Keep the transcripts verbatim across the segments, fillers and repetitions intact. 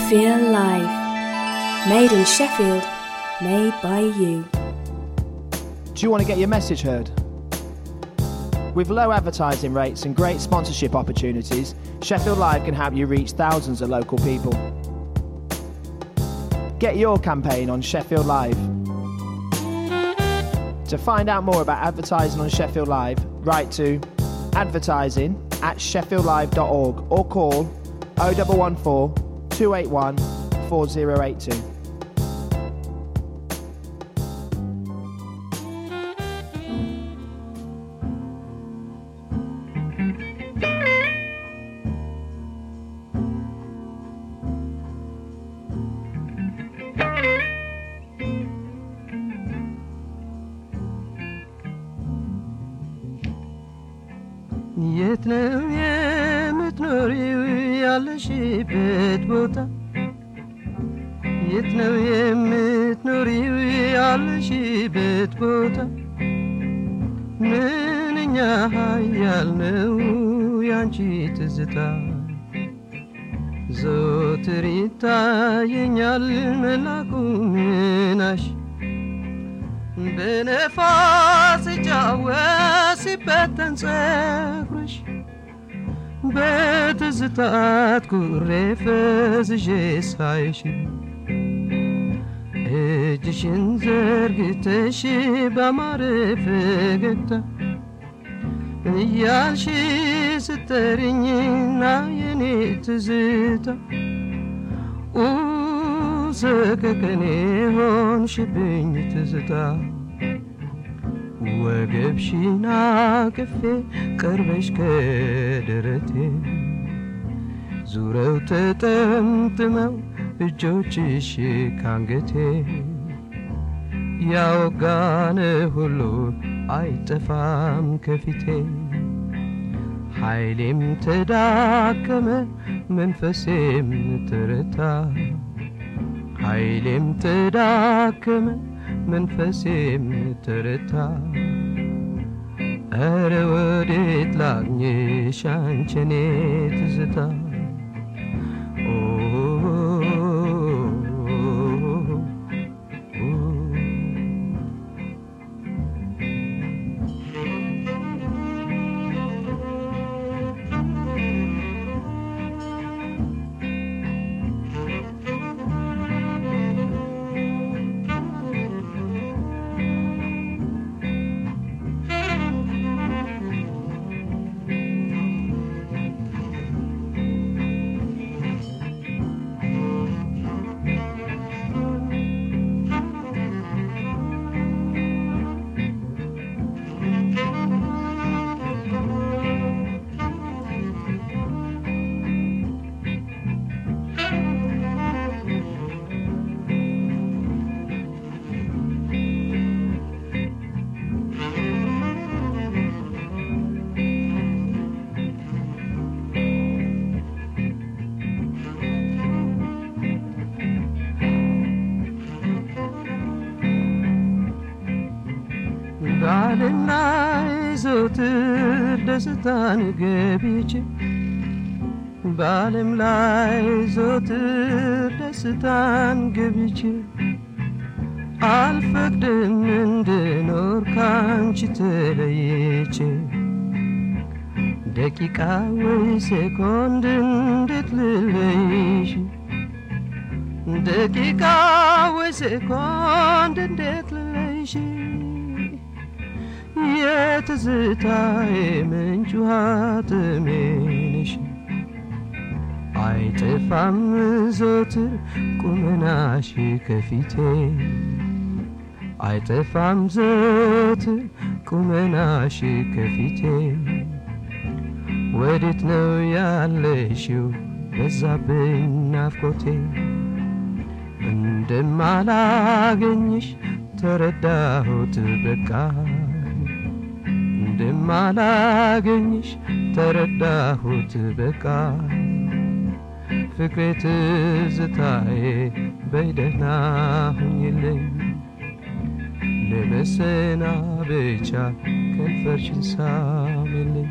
Sheffield Live. Made in Sheffield, made by you. Do you want to get your message heard? With low advertising rates and great sponsorship opportunities, Sheffield Live can help you reach thousands of local people. Get your campaign on Sheffield Live. To find out more about advertising on Sheffield Live, write to advertising at sheffield live dot org or call oh one one four, two eight one, four oh eight two. የት ነው የምትኖሪው ያለሽበት ቦታ የት ነው የምትኖሪው ያለሽበት ቦታ ምንኛ ኃያል ነው ያንቺ ትዝታ ዘወትር ይታየኛል መላኩ ምናሽ በነፋስ ሲጫወት ሲበተን ፀጉርሽ በትዝታት ኩሬ ፈዝዤ ሳይሽ እጅሽን ዘርግተሽ ባማረ ፈገግታ እያልሽ ስትጠሪኝና የኔ ትዝታ ሰከከኔ ሆንሽብኝ ትዝታ ወገብሽን አቅፌ ቀርበሽ ከደረቴ ዙረው ተጠምጥመው እጆችሽ ካንገቴ ያወጋነ ሁሉ አይጠፋም ከፊቴ ኃይሌም ተዳከመ መንፈሴም ተረታ ኃይሌም ተዳከመ መንፈሴም ተረታ ኧረ ወዴት ላግኝሽ አንቺ የኔ ትዝታ ባልና ዘወትር ደስታን ገብቼ ባለም ላይ ዘወትር ደስታን ገብቼ አልፈቅድም እንድኖር ካንቺ ተለይቼ ደቂቃ ወይ ሴኮንድ እንዴት ልለይሽ ደቂቃ ወይ ሴኮንድ እንዴት ልለይሽ የትዝታዬ ምንጭ ሀተሜንሽ አይጠፋም ዘወትር ቁመናሽ ከፊቴ አይጠፋም ዘወትር ቁመናሽ ከፊቴ ወዴት ነው ያለሽው በዛብኝ ናፍቆቴ እንደማላገኝሽ ተረዳሁት በቃ እንደማላገኝሽ ተረዳሁት በቃ ፍቅሬ ትዝታዬ በይደህና ሁኝልኝ ለመሰናበቻ ከንፈርሽን ሳሚልኝ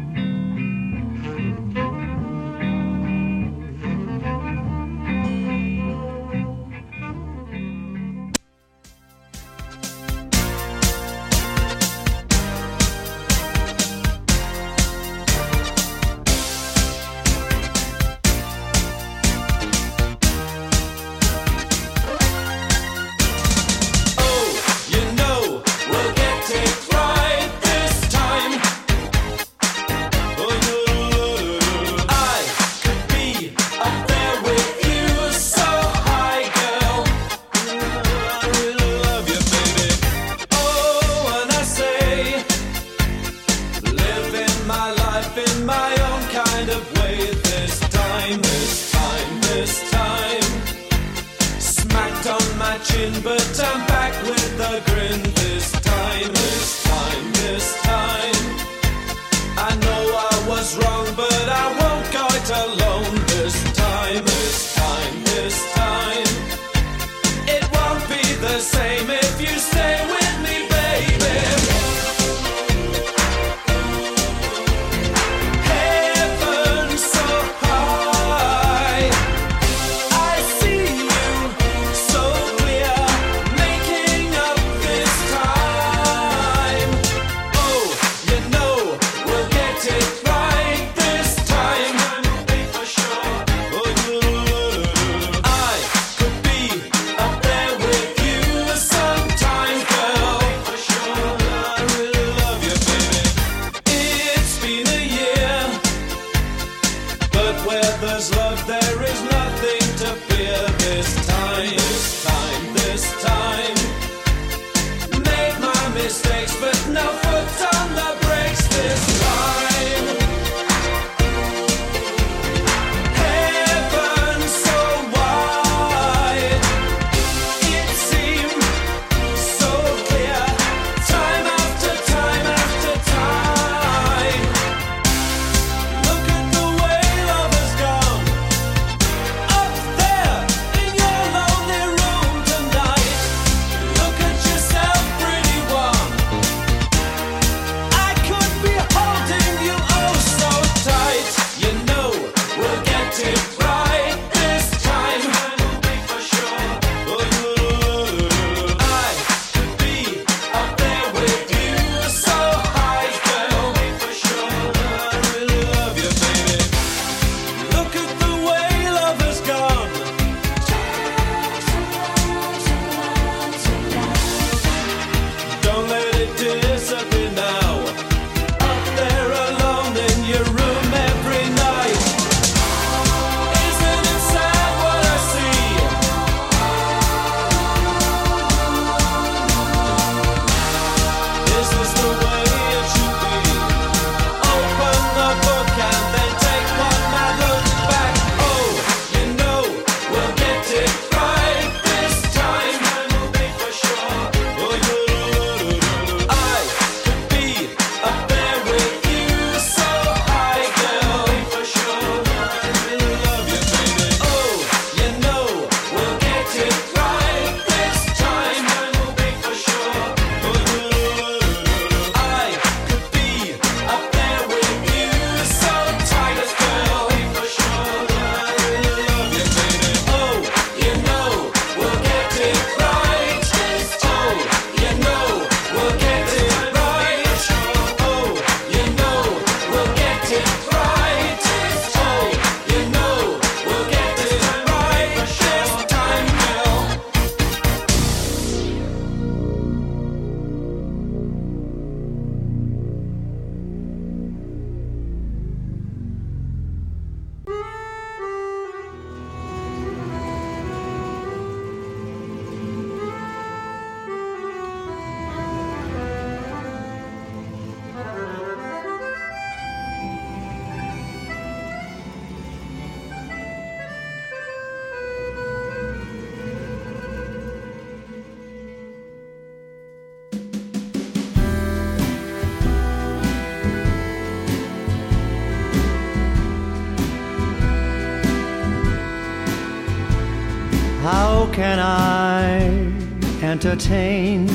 How can I entertain,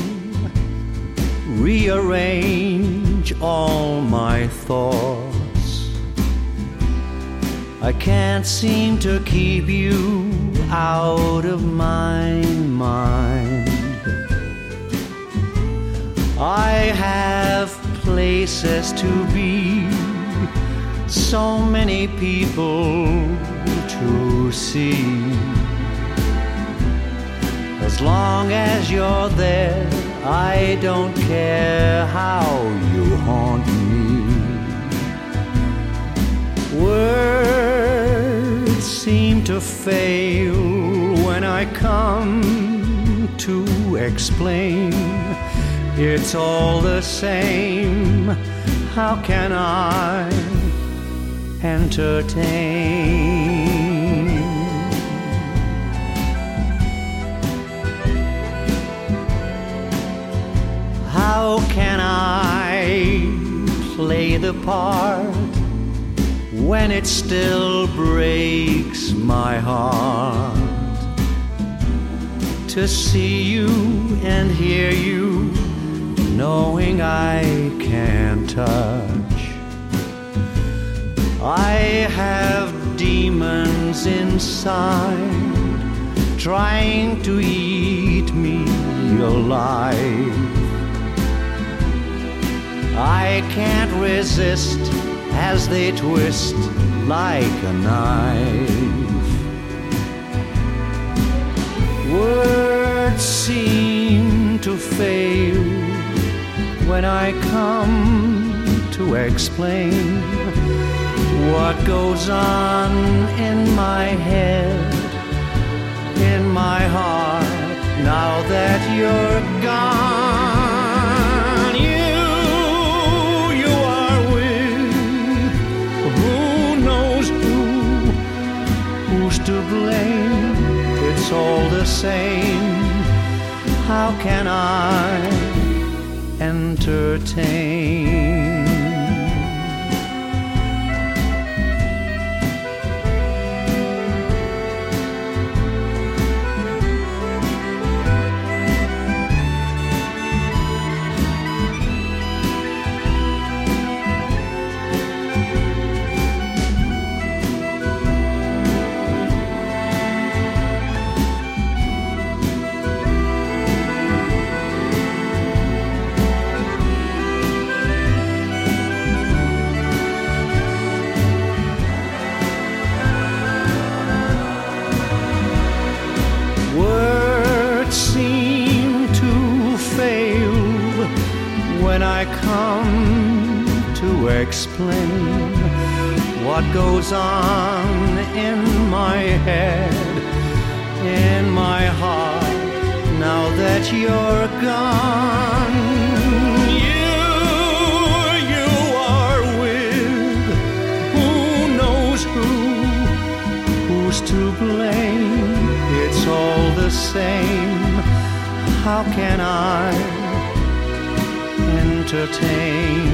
rearrange all my thoughts? I can't seem to keep you out of my mind. I have places to be, so many people to see. As long as you're there, I don't care how you haunt me. Words seem to fail when I come to explain. It's all the same. How can I entertain? How can I play the part when it still breaks my heart to see you and hear you, knowing I can't touch? I have demons inside trying to eat me alive. I can't resist as they twist like a knife. Words seem to fail when I come to explain what goes on in my head, in my heart, now that you're gone. You, you are with who knows who, who's to blame? It's all the same. How can I entertain? When I come to explain what goes on in my head, in my heart, now that you're gone. You, you are with who knows who, who's to blame? It's all the same. How can I entertain?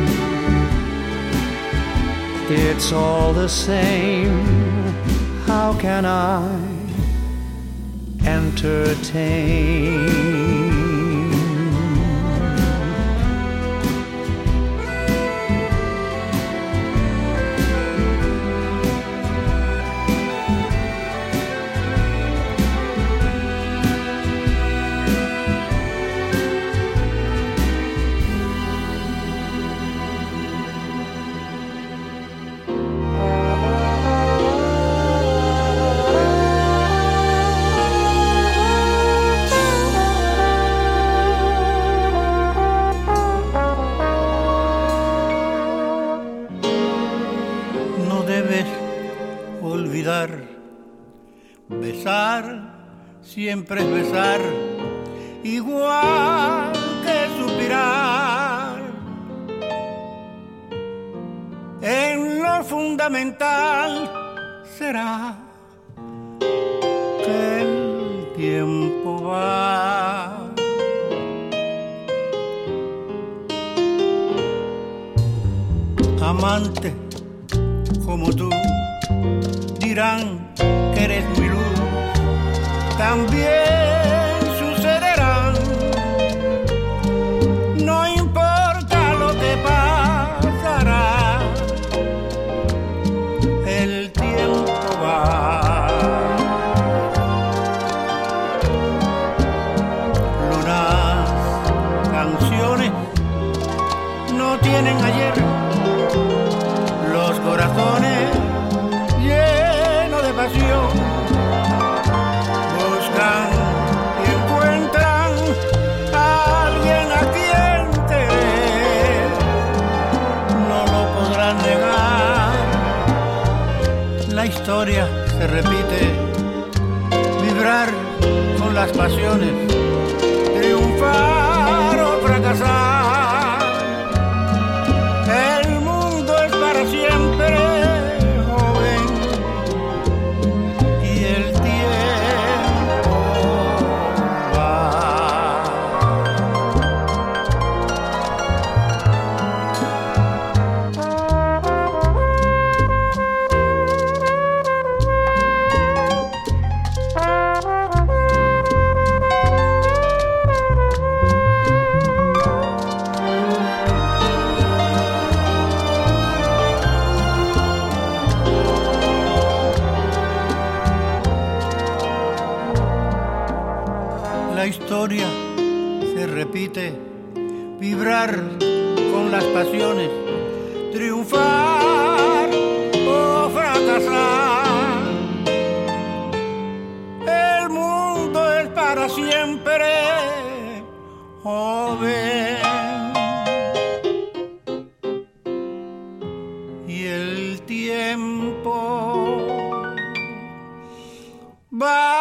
It's all the same. How can I entertain? Besar siempre es besar, igual que suspirar. En lo fundamental será que el tiempo va. Amante como tú dirán que eres mi luz, también sucederán. No importa lo que pasará, el tiempo va. Lunas, canciones no tienen ayer, los corazones llenos de pasión buscan y encuentran a alguien a quien querer, no lo podrán negar. La historia se repite, vibrar con las pasiones, triunfar o fracasar. El mundo es para siempre joven y el tiempo va. La historia se repite, vibrar con las pasiones, triunfar o fracasar. El mundo es para siempre joven y el tiempo va.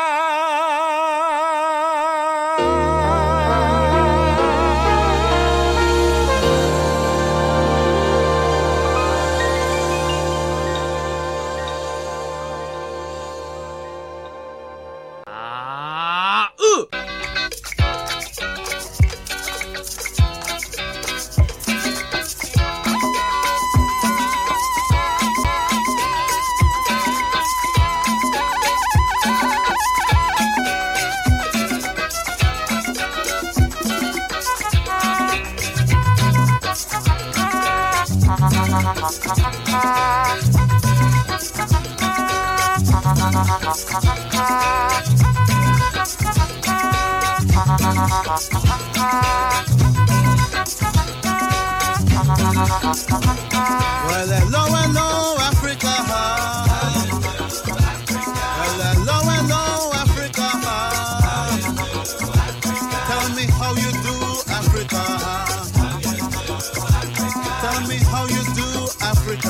Well, hello, hello, Africa. Well, hello, hello, Africa. Tell me how you do, Africa. Tell me how you do, Africa.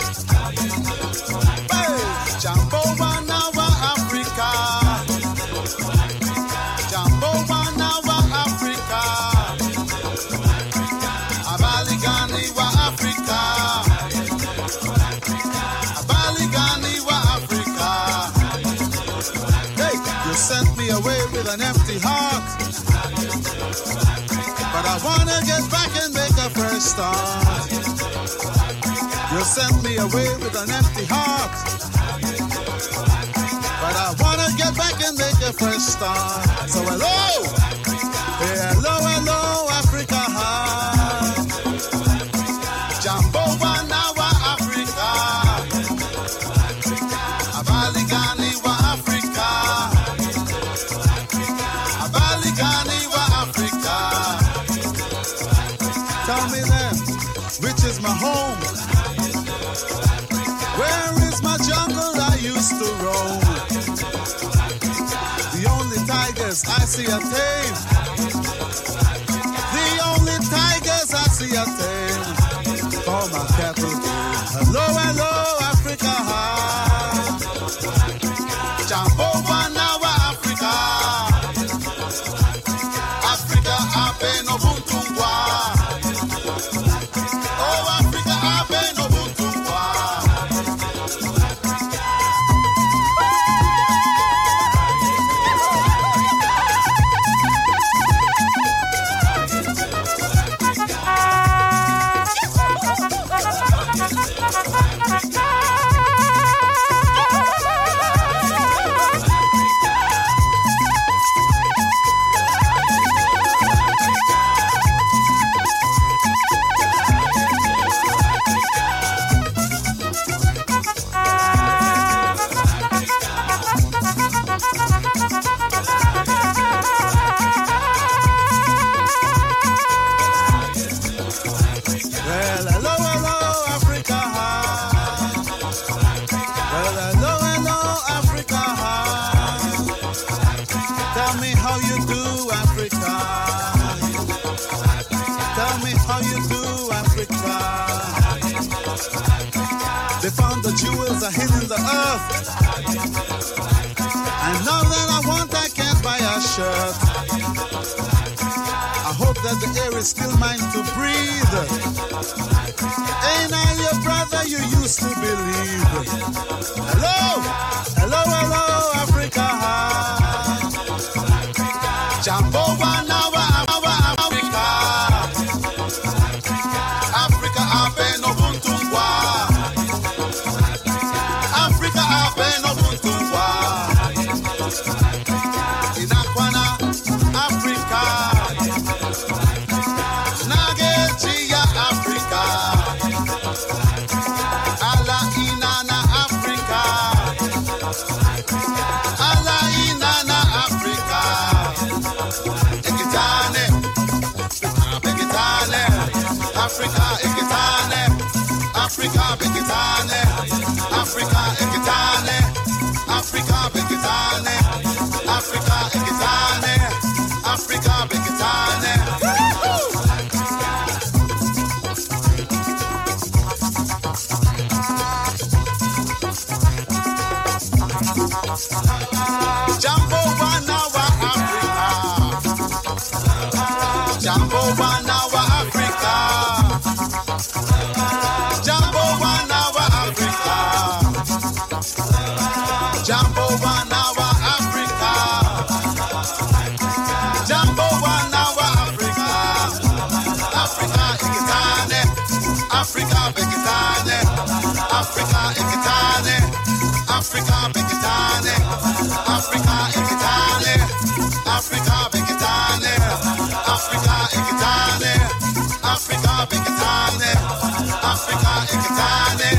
Hey, Jambo Banawa, Africa. Jambo Banawa, Africa. Abaligani wa Africa. Abaligani wa Africa. Hey, you sent me away with an empty heart, but I wanna get back and make a fresh start. You sent me away with an empty heart, but I wanna get back and make a fresh start. So hello, hey, hello, hello, Africa. Jambo Banawa, Africa. Abaligani wa Africa. Abaligani wa Africa. Tell me then, which is my home? Where is my jungle I used to roam? The only tigers I see are tame. The only tigers I see are tame. For my cattle. Hello, hello, Africa. Jambo Banawa, Africa. Africa, Abe no Buntungwa. Oh, Africa, Abe no Buntungwa. Thank you. Africa. Tell me how you do, Africa. Tell me how you do, Africa. They found the jewels are hidden in the earth. And now that I want, I can't buy a shirt. I hope that the air is still mine to breathe. Ain't I your brother you used to believe? Hello, hello, hello, Africa. Jambo wanawa Africa. Africa abe no buntungwa. Africa abe no buntungwa. Inakwana Africa. Nagetia Africa. Ala inana Africa. Ala inana Africa. Ekitane, Ekitane, Africa, Ekitane, Africa, Ekitane, Africa, Ekitane, Africa, Ekitane, Africa, Ekitane, Africa, Ekitane. Jambo wanawa Africa. Jambo wanawa Africa. Jambo wanawa Africa. Jambo wanawa Africa. Jambo wanawa Africa. Africa ikitane. Africa bekitane. Africa ikitane. Africa bekitane. Africa ikitane. Africa bekitane. Africa ikitane. Africa bekitane. Africa ikitane.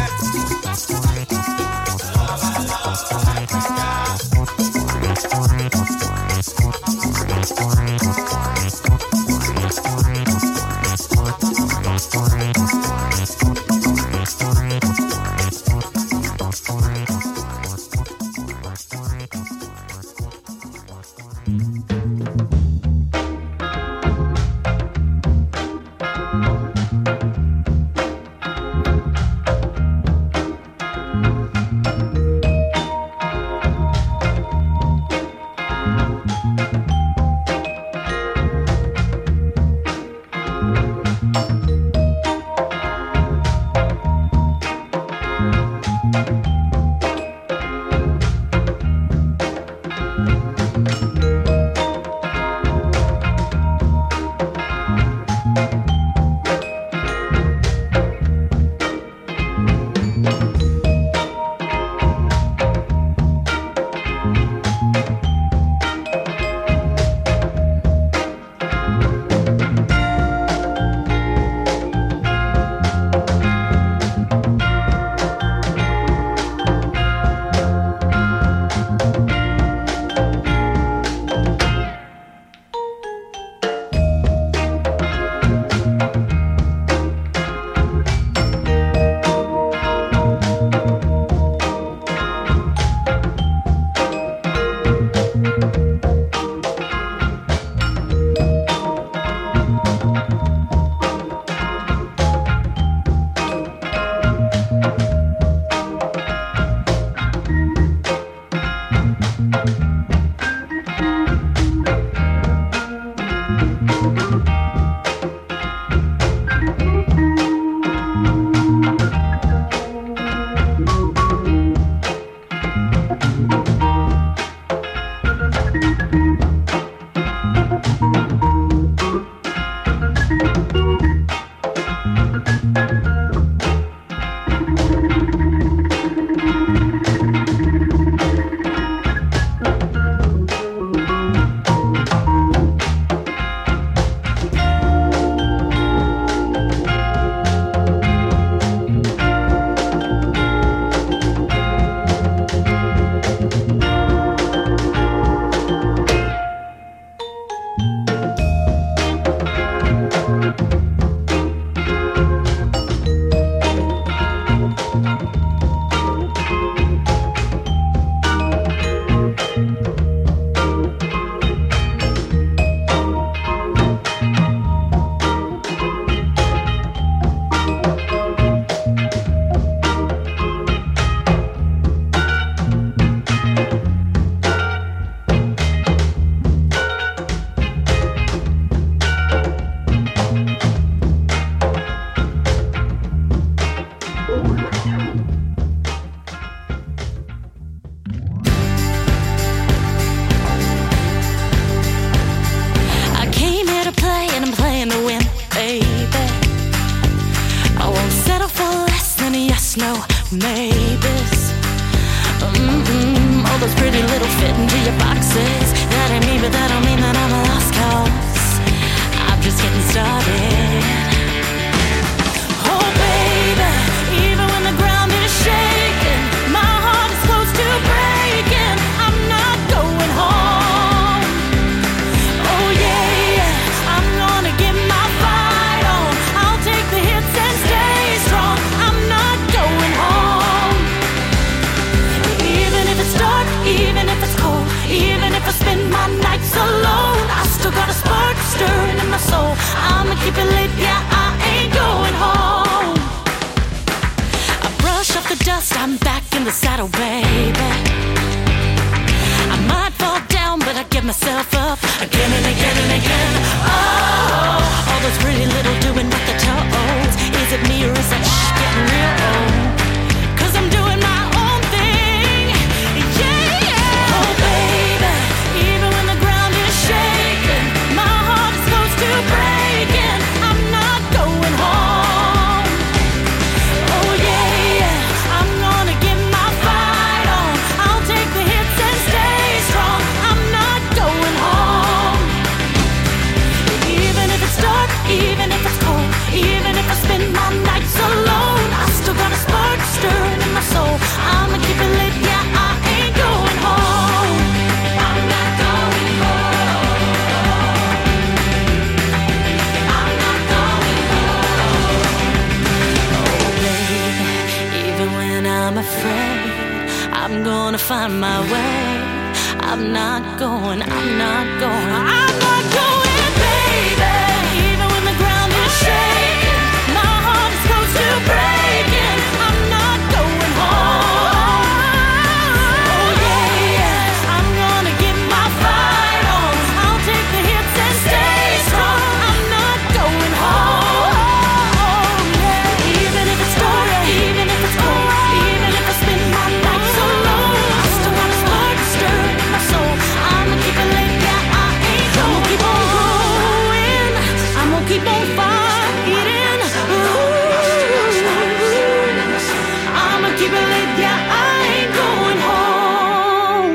find my way. I'm not going, I'm not going, I'm not going, baby. Even when the ground is shaking, my heart is close to breaking. I'm not going home. Oh yeah, yeah. I'm gonna get my fight on. I'll take the hits and stay strong. I'm not going home. Yeah. Even if it's dark, even if it's cold, even if I spend my life so low, I still want a spark to stir in my soul. I'ma keep it lit, yeah, I ain't gonna keep on going. I'm gonna keep on fighting. Ooh. I'ma keep it lit, yeah, I ain't going home.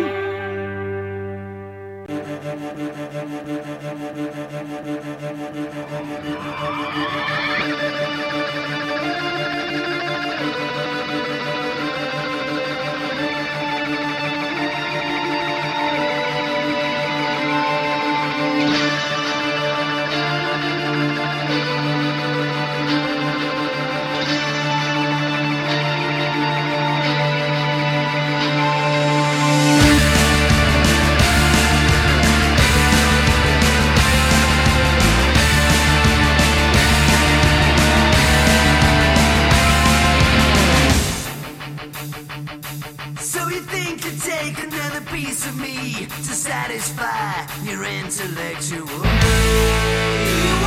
So you think you take another piece of me to satisfy your intellectual need?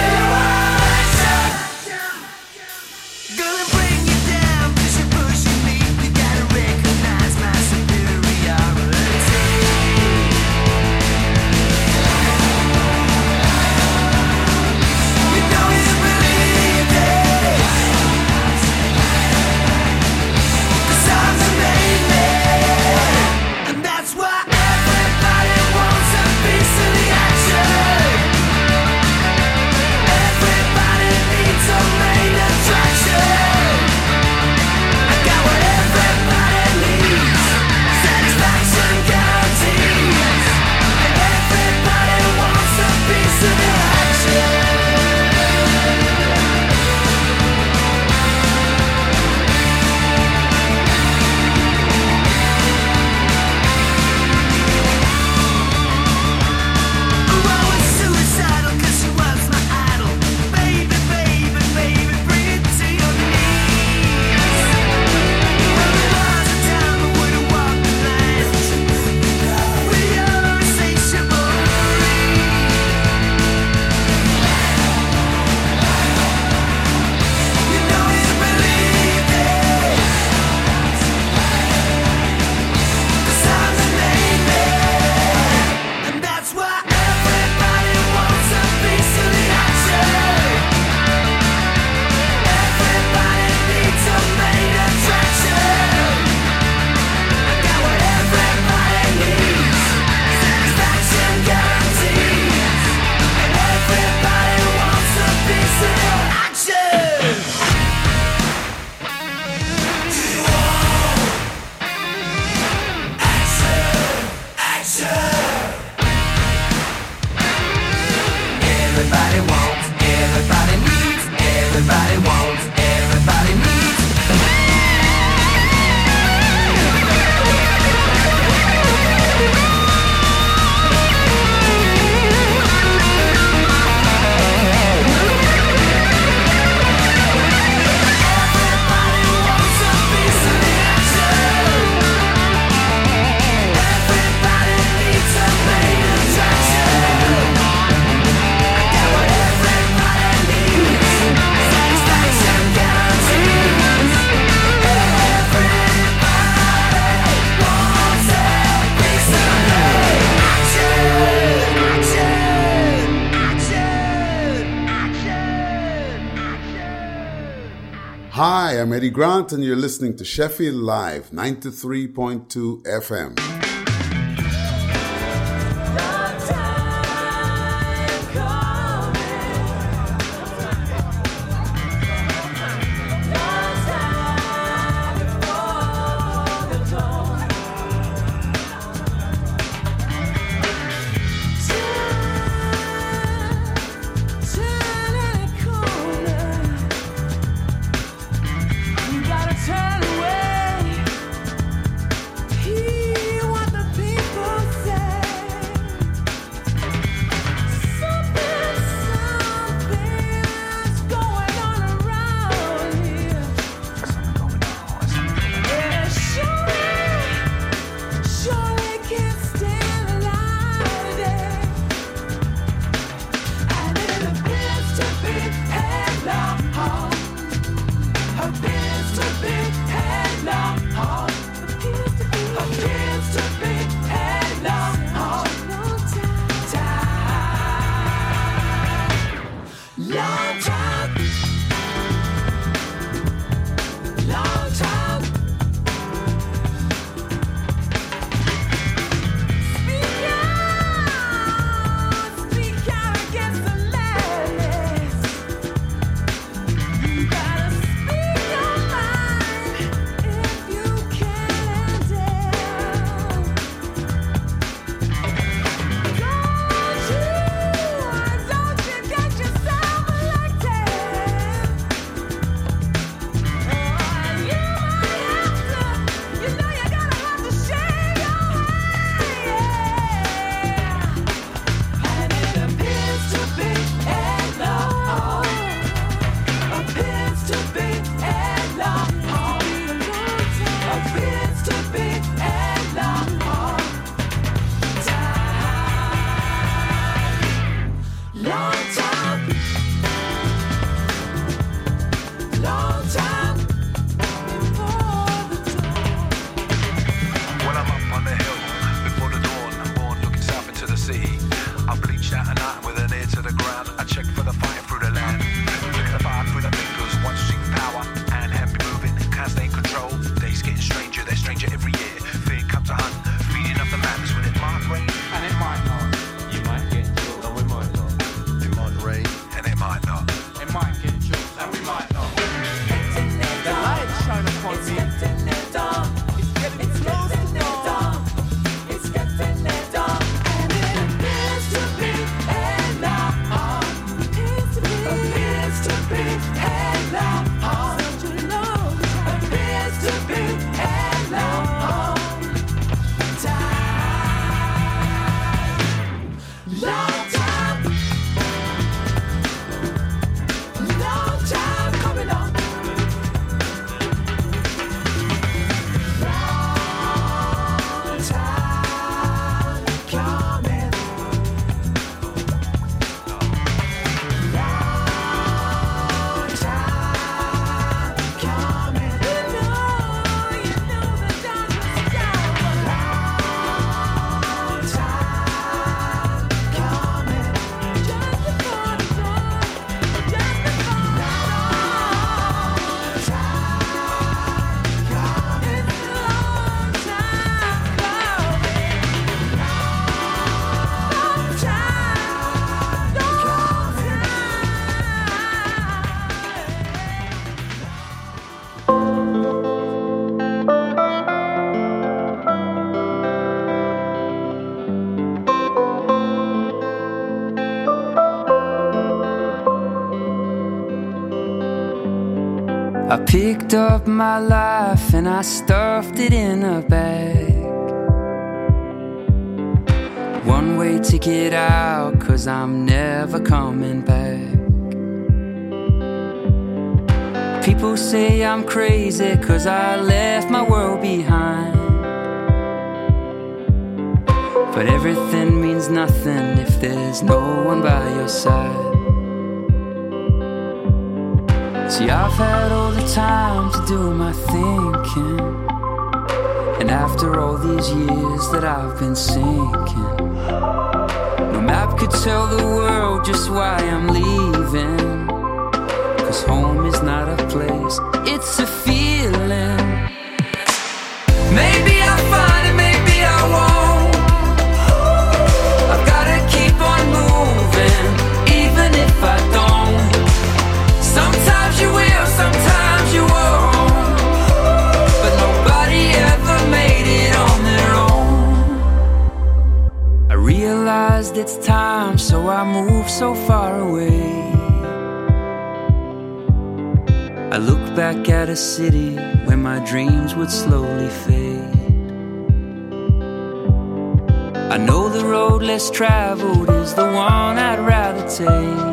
Gonna bring you down 'cause you're pushing me. You gotta recognize my superiority. You know you believe it. The songs are made me. And that's why everybody wants a piece of the action. Everybody needs a main attraction. I got what everybody needs. Satisfaction guarantees. And everybody wants a piece of the action. I was suicidal 'cause she was my idol. Baby, baby, baby, bring it to your knees. Well, there was a time I would've walked the line with your insatiable greed. You know you believe it. The songs are made me. And that's why everybody wants a piece of the action. Everybody needs a main attraction. I got what everybody needs. Satisfaction guarantees. And everybody wants a piece of the action. You want action, action. Everybody wants, everybody needs, everybody wants, everybody needs. Everybody wants a piece of the action. Everybody needs a main attraction. I got what everybody needs. Satisfaction guarantees. Everybody wants a piece of the action. Action, action, action. Hi, I'm Eddie Grant, and you're listening to Sheffield Live, ninety-three point two F M. You gotta turn away. I picked up my life and I stuffed it in a bag. One way ticket out, 'cause I'm never coming back. People say I'm crazy 'cause I left my world behind. But everything means nothing if there's no one by your side. See, I've had all the time to do my thinking, and after all these years that I've been sinking, no map could tell the world just why I'm leaving. 'Cause home is not a place, it's a feeling. Maybe I'll find it, maybe I won't. I've gotta keep on moving, even if I don't. Sometimes you will, sometimes you won't. But nobody ever made it on their own. I realized it's time, so I moved so far away. I look back at a city where my dreams would slowly fade. I know the road less traveled is the one I'd rather take.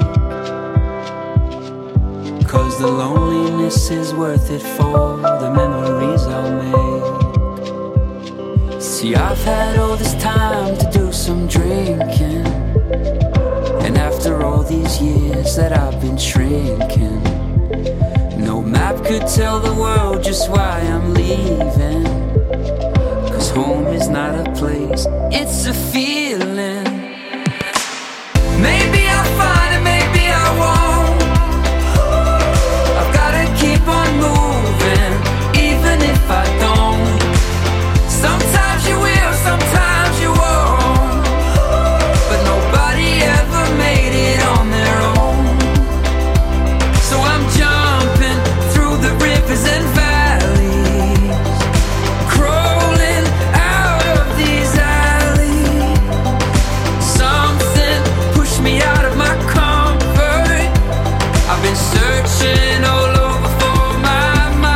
'Cause the loneliness is worth it for the memories I'll make. See, I've had all this time to do some drinking, and after all these years that I've been shrinking, no map could tell the world just why I'm leaving. 'Cause home is not a place, it's a feeling. Maybe I'll find it, maybe I won't. I've gotta keep on moving, even if I don't. Sometimes you will, sometimes you won't. But nobody ever made it on their own. So I'm jumping through the rivers and valleys, crawling out of these alleys. Something pushed me out of my comfort. I've been searching all over for my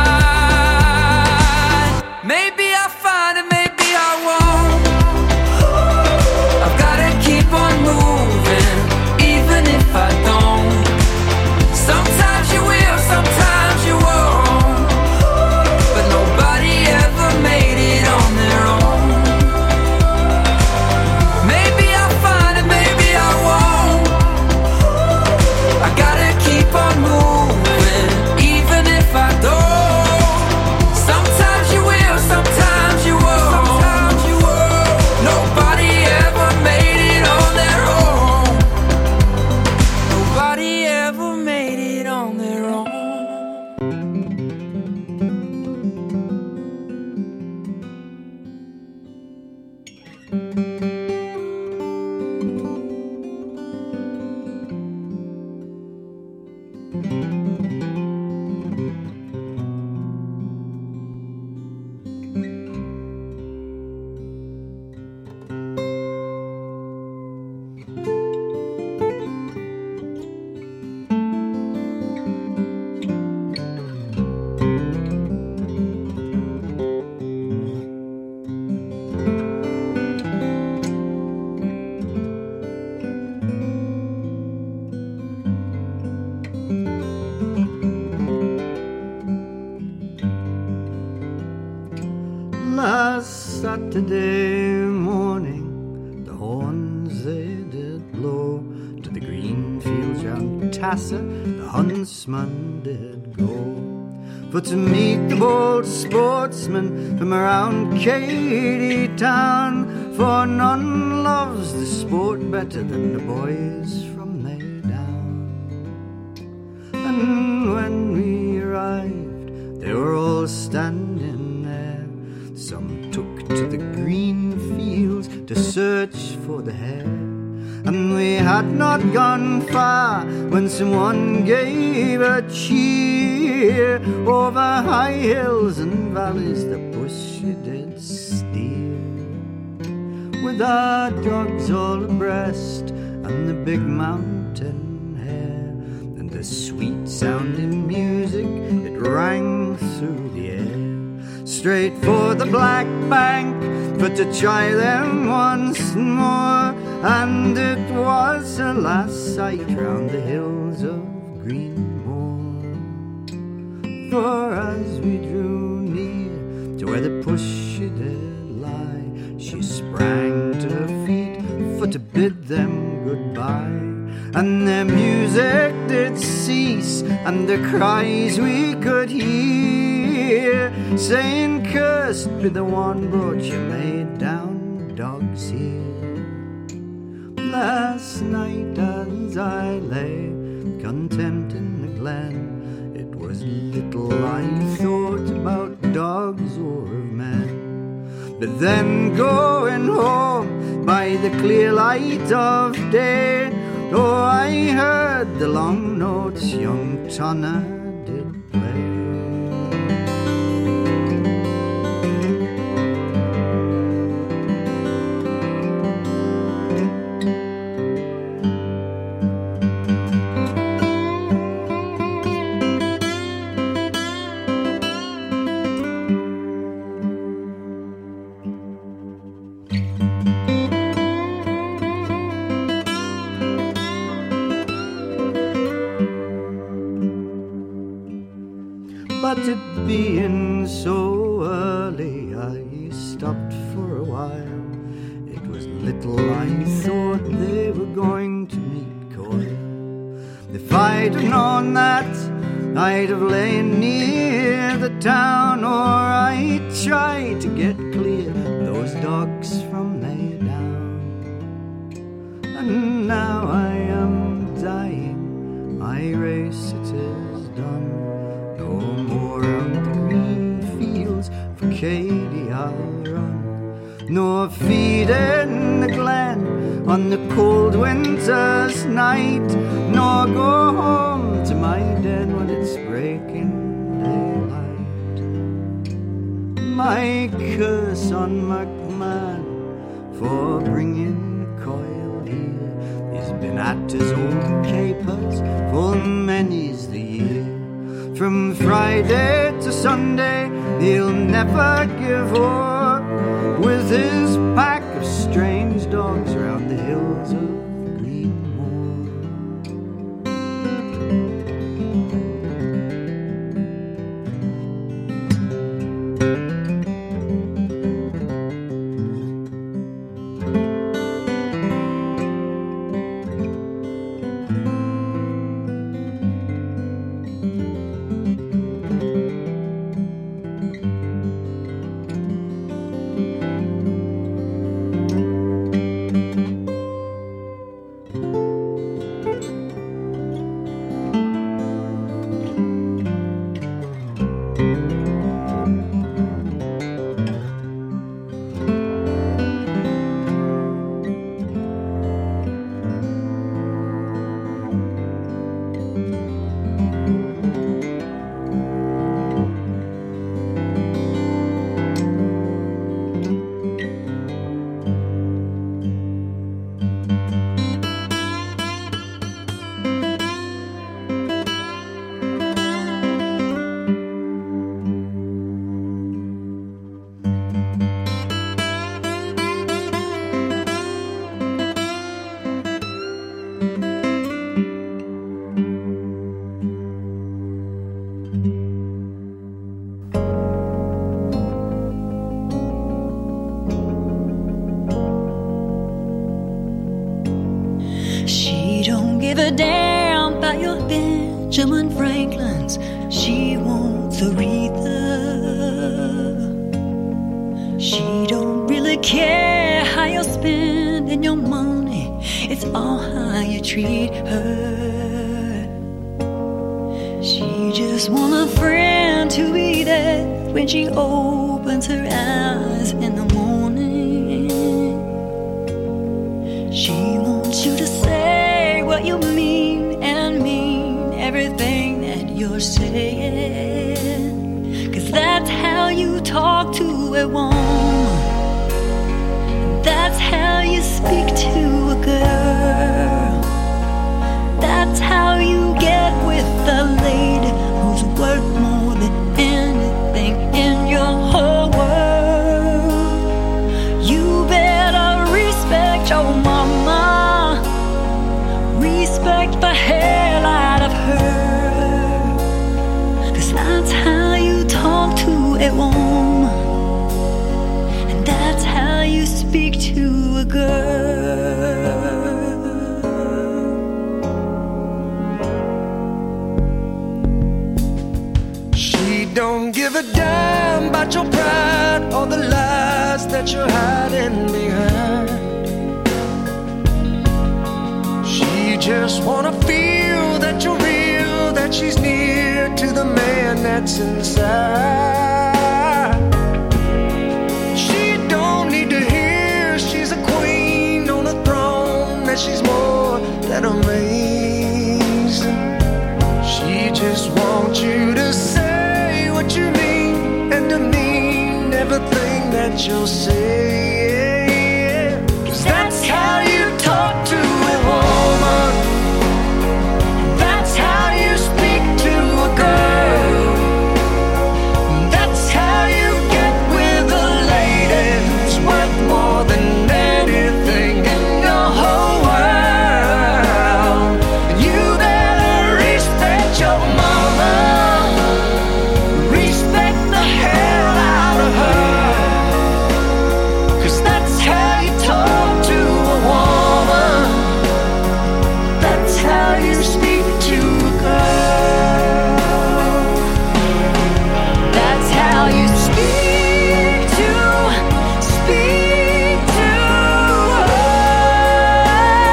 mind. Maybe I'll find it, maybe I won't. I've gotta keep on moving, even if I don't. Sometimes you will, sometimes you won't. But nobody ever made it on their own. Maybe I'll find it, maybe I won't. I gotta keep on moving, even if I don't. Sometimes you will, sometimes you won't. Sometimes you won't. Nobody ever made it on their own. Nobody ever made it on their own. Last Saturday morning, the horns they did blow. To the green fields round Tassa, the huntsman did go. For to meet the bold sportsmen from around Katy Town, for none loves the sport better than the boys from there down. And when we arrived, they were all standing there. Some took to the green fields to search for the hare. And we had not gone far when someone gave a cheer. Over high hills and valleys the bush did steer, with our dogs all abreast and the big mountain hare. And the a sweet sounding music, it rang through the air. Straight for the Black Bank, but to try them once more. And it was a last sight round the hills of Greenmore. For as we drew near to where the pushy did lie, she sprang to her feet for to bid them goodbye. And their music did cease, and their cries we could hear, saying, cursed be the one brought you made down dogs here. Last night as I lay content in the glen, it was little I thought about dogs or men. But then going home by the clear light of day, oh, I heard the long notes young Tonna did play. But it being so early, I stopped for a while. It was little I thought they were going to meet Coyle. If I'd have known that, I'd have lain near the town, or I'd try to get clear those dogs from Maydown. And now I am dying, my race it is done. No more on the green fields for Katie I'll run, nor feed in the glen on the cold winter's night, nor go home to my den when it's breaking daylight. My curse on McMahon for bringing Coyle here, he's been at his old capers for many's the year. From Friday to Sunday, he'll never give up with his pack of strange dogs round the hills of give a damn about your Benjamin Franklins. She wants Aretha. She don't really care how you're spending your money. It's all how you treat her. She just wants a friend to be there when she opens her eyes in the morning. She wants you to say what you mean and mean everything that you're saying, 'cause that's how you talk to a woman. That's how you speak to a girl. That's how you get with respect your mama. Respect the hell out of her. Cause that's how you talk to a woman. And that's how you speak to a girl. She don't give a damn about your pride or the lies that you're hiding behind. She just wanna feel that you're real, that she's near to the man that's inside. She don't need to hear she's a queen on a throne, that she's more than amazing. She just wants you to say what you mean and to mean everything that you'll say. Cause that's how you talk to a woman. That's how you speak to a girl. That's how you get with a lady who's worth more than anything in your whole world. You better respect your mama. Respect the hell out of her. Cause that's how you talk to a woman. That's how you speak to a girl. That's how you speak to, speak to her.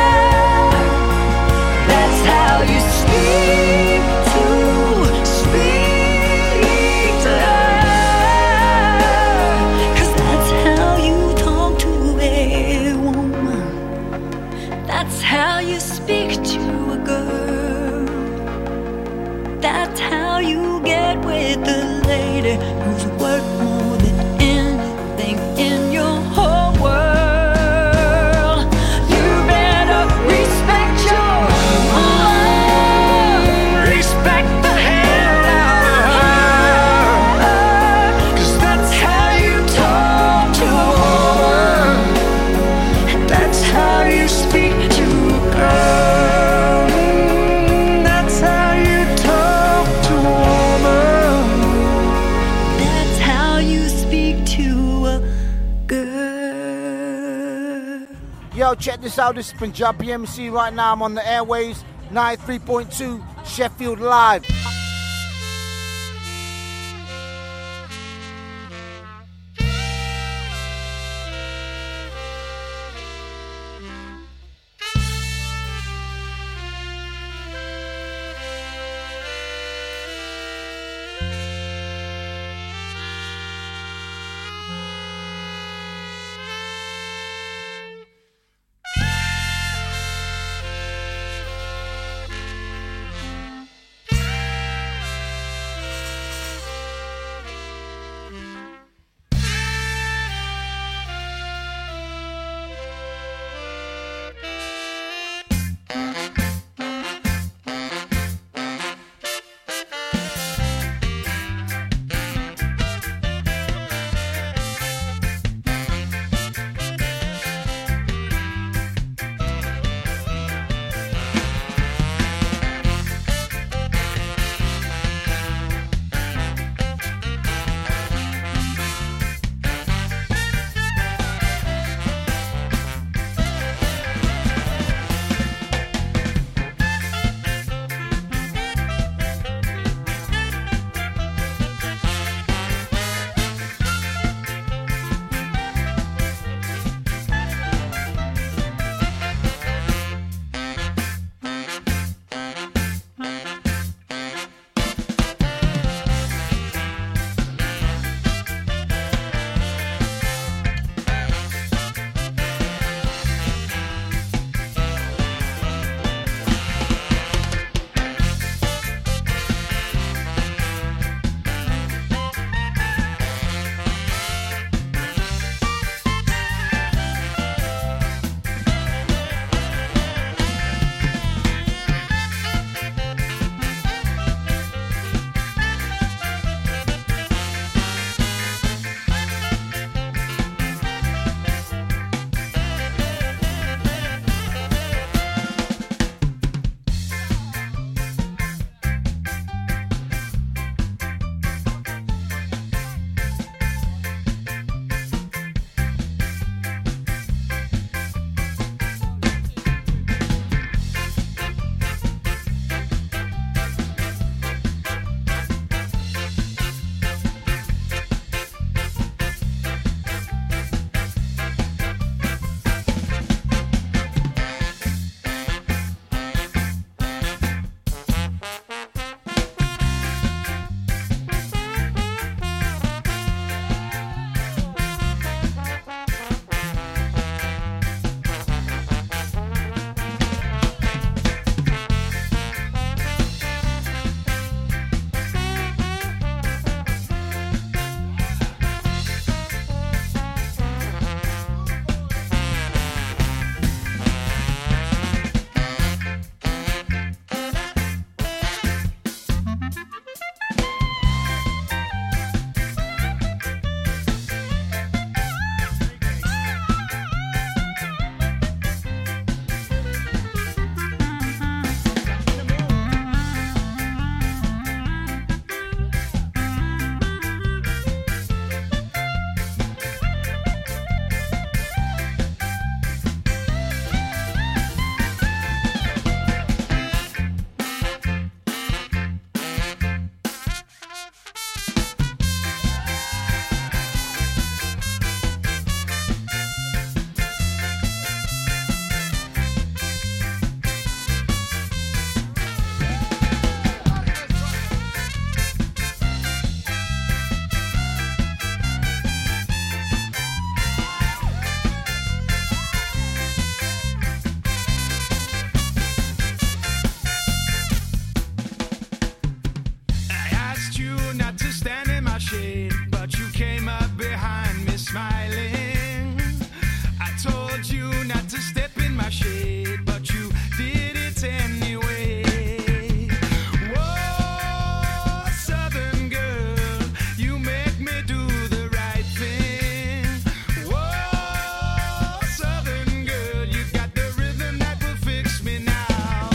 That's how you speak to, speak to her. Cause that's how you talk to a woman. That's how you speak to a girl. That's how you get with the lady who's worth more than anything in your whole world. You better respect your mama. Respect the hell out of her. Cause that's how you talk to a woman. And that's how you speak to a girl. That's how you talk to a woman. That's how you speak to a girl. Yo, check this out. This is Punjabi M C right now. I'm on the airways, ninety-three point two Sheffield Live. you not to step in my shade, but you did it anyway. Whoa, Southern girl, you make me do the right thing. Whoa, Southern girl, you got the rhythm that will fix me now.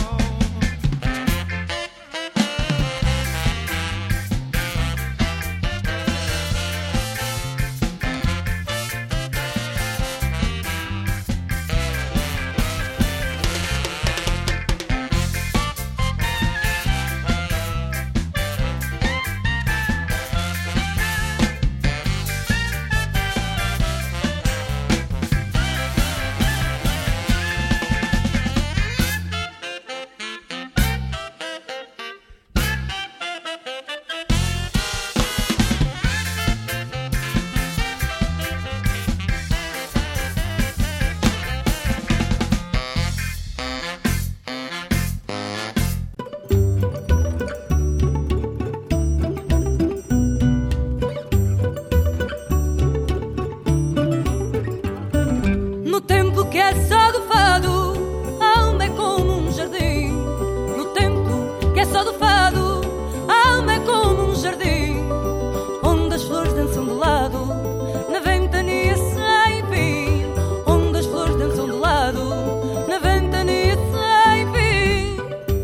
No tempo que é só do fado, a alma é como um jardim. No tempo que é só do fado, a alma é como um jardim, onde as flores dançam de lado, na ventania sem fim. Onde as flores dançam de lado, na ventania sem fim.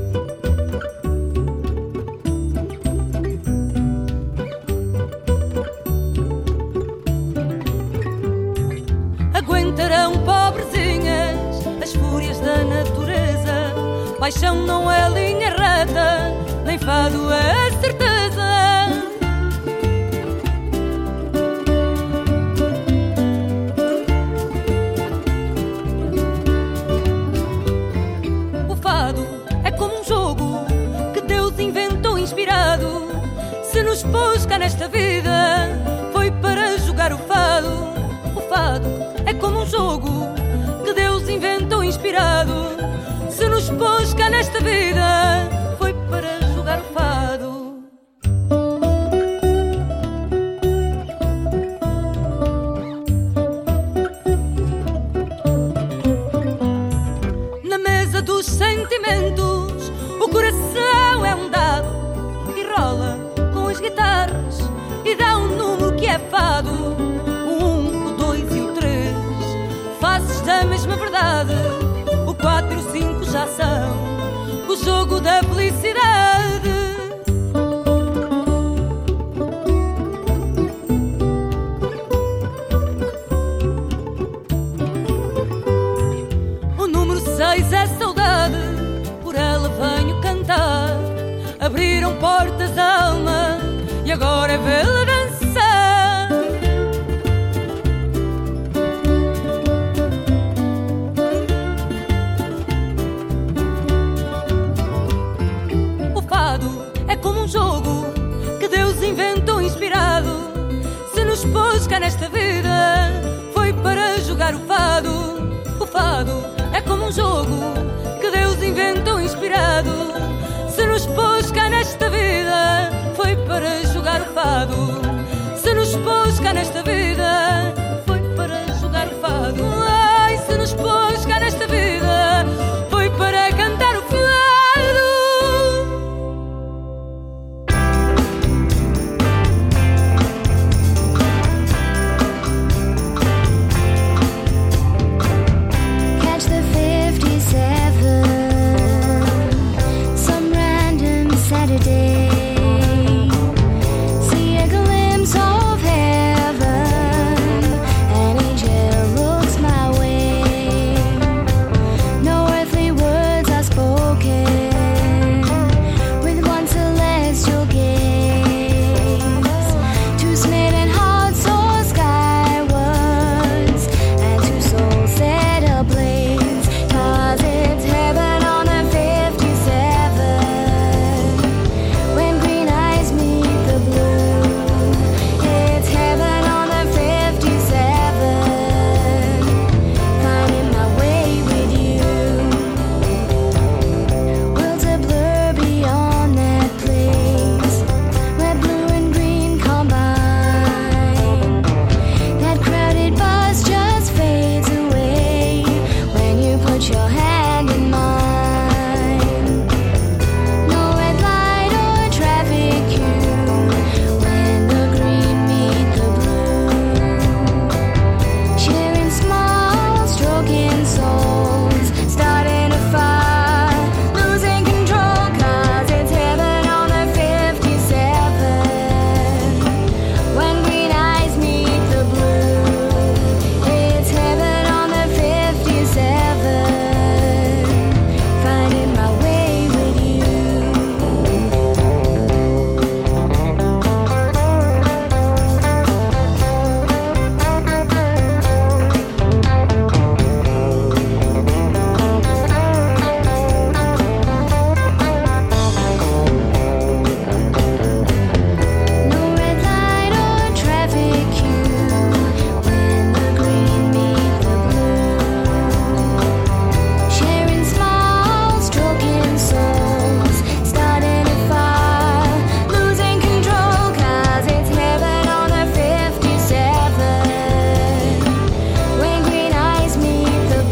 Aguentarão pobrezinhas as fúrias da natureza. Paixão não é linha reta, nem fado é certeza. O fado é como um jogo que Deus inventou inspirado. Se nos pôs cá nesta vida, foi para jogar o fado. O fado é como um jogo que Deus inventou inspirado. Se nos pôs cá nesta vida, foi para jogar o fado. Na mesa dos sentimentos, o coração é um dado e rola com as guitarras e dá um número que é fado. O um, o dois e o três, faces da mesma verdade. O quatro e o cinco já são o jogo da felicidade. O número seis é saudade, por ela venho cantar. Abriram portas da alma e agora é vê-la dançar. O fado é como um jogo que Deus inventou inspirado. Se nos pôs cá nesta vida, foi para jogar o fado. O fado é como um jogo que Deus inventou inspirado. Se nos pôs cá nesta vida, foi para jogar o fado. Se nos pôs cá nesta vida, foi para jogar o fado. Ai, se nos pôs